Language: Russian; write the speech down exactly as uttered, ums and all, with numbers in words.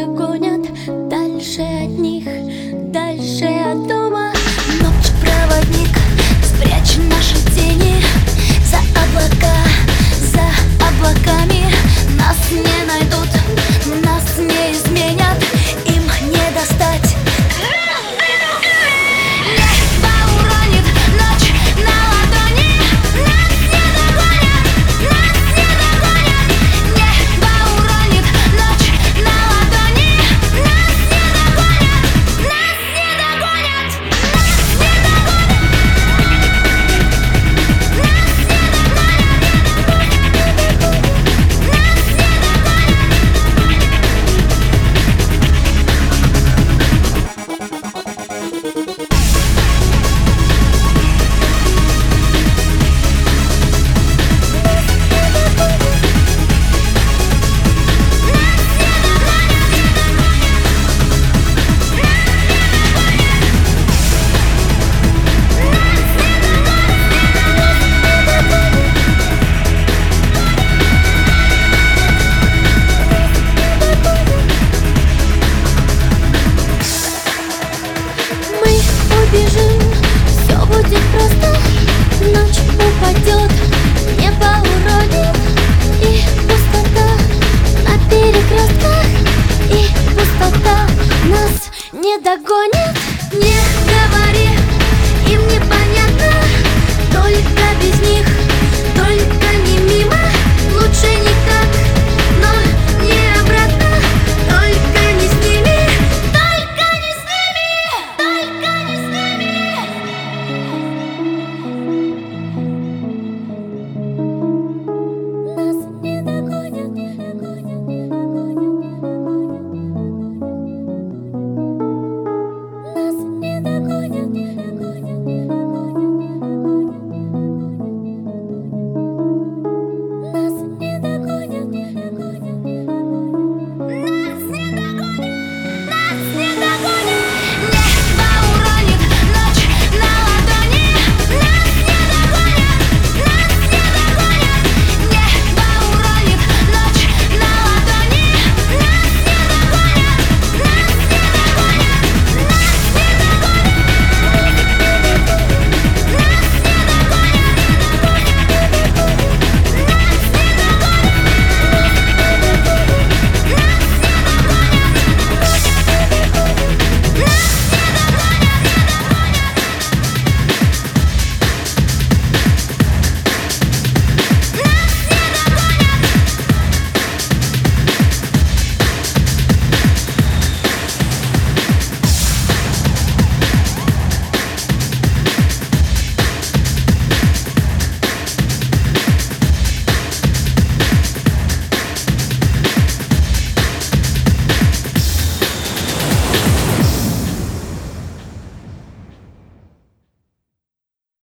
догонят. Дальше от них, дальше от дома. Ночь-проводник, спрячь наши тени за облака, за облаками. Нас не найдут, нас не изменят, им не достать. Небо уронит ночь на ладони. Нас не догонят, нас не догонят. Небо уронит ночь на ладони. Нас не догонят, нас не догонят, нас не догонят, нас не убежим, все будет просто. Ночь упадет, небо уронит, и пустота на перекрестках, и пустота нас не догонит.